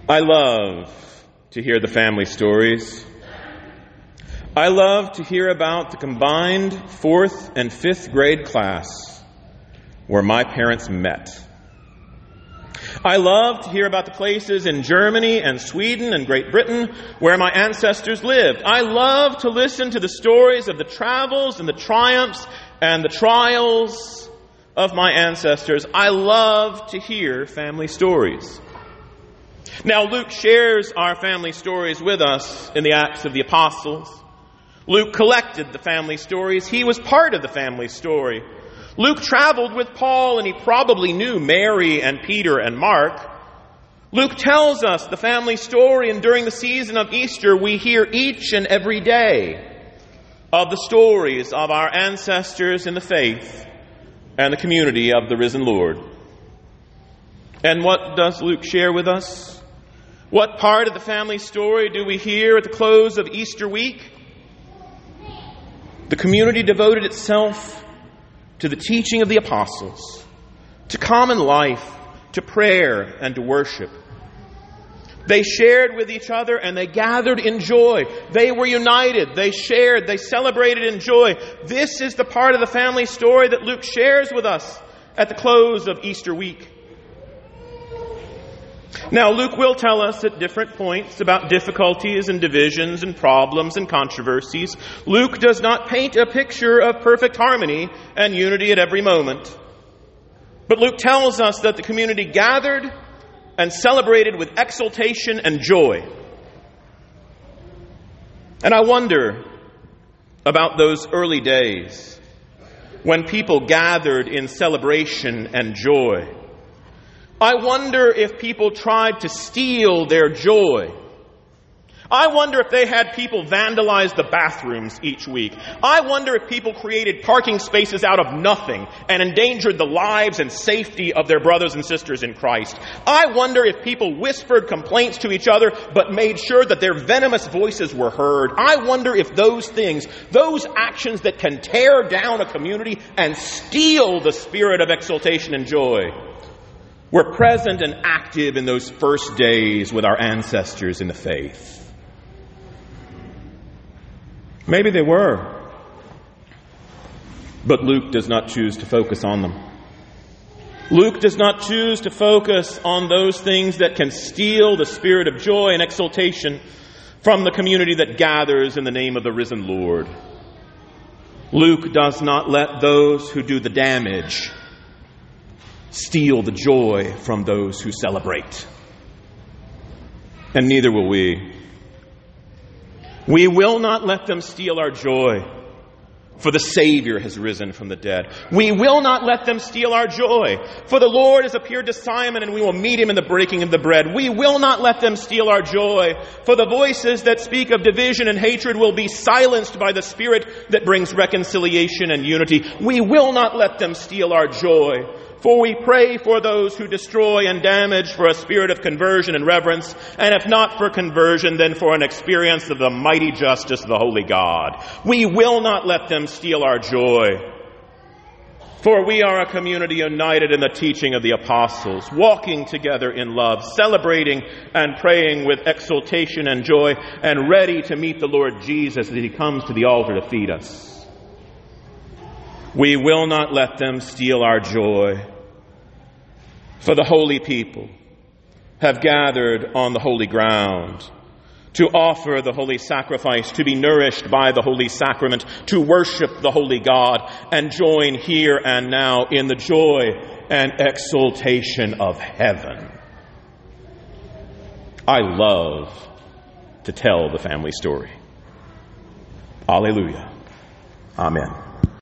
I love to hear the family stories. I love to hear about the combined 4th and 5th grade class where my parents met. I love to hear about the places in Germany and Sweden and Great Britain where my ancestors lived. I love to listen to the stories of the travels and the triumphs and the trials of my ancestors. I love to hear family stories. Now, Luke shares our family stories with us in the Acts of the Apostles. Luke collected the family stories. He was part of the family story. Luke traveled with Paul, and he probably knew Mary and Peter and Mark. Luke tells us the family story, and during the season of Easter, we hear each and every day of the stories of our ancestors in the faith and the community of the risen Lord. And what does Luke share with us? What part of the family story do we hear at the close of Easter week? The community devoted itself to the teaching of the apostles, to common life, to prayer, and to worship. They shared with each other and they gathered in joy. They were united. They shared. They celebrated in joy. This is the part of the family story that Luke shares with us at the close of Easter week. Now, Luke will tell us at different points about difficulties and divisions and problems and controversies. Luke does not paint a picture of perfect harmony and unity at every moment. But Luke tells us that the community gathered and celebrated with exultation and joy. And I wonder about those early days when people gathered in celebration and joy. I wonder if people tried to steal their joy. I wonder if they had people vandalize the bathrooms each week. I wonder if people created parking spaces out of nothing and endangered the lives and safety of their brothers and sisters in Christ. I wonder if people whispered complaints to each other but made sure that their venomous voices were heard. I wonder if those things, those actions that can tear down a community and steal the spirit of exultation and joy, were present and active in those first days with our ancestors in the faith. Maybe they were, but Luke does not choose to focus on them. Luke does not choose to focus on those things that can steal the spirit of joy and exultation from the community that gathers in the name of the risen Lord. Luke does not let those who do the damage steal the joy from those who celebrate. And neither will we. We will not let them steal our joy, for the Savior has risen from the dead. We will not let them steal our joy, for the Lord has appeared to Simon and we will meet him in the breaking of the bread. We will not let them steal our joy, for the voices that speak of division and hatred will be silenced by the Spirit that brings reconciliation and unity. We will not let them steal our joy, for we pray for those who destroy and damage for a spirit of conversion and reverence, and if not for conversion, then for an experience of the mighty justice of the holy God. We will not let them steal our joy, for we are a community united in the teaching of the apostles, walking together in love, celebrating and praying with exultation and joy, and ready to meet the Lord Jesus as he comes to the altar to feed us. We will not let them steal our joy, for the holy people have gathered on the holy ground to offer the holy sacrifice, to be nourished by the holy sacrament, to worship the holy God, and join here and now in the joy and exultation of heaven. I love to tell the family story. Alleluia. Amen.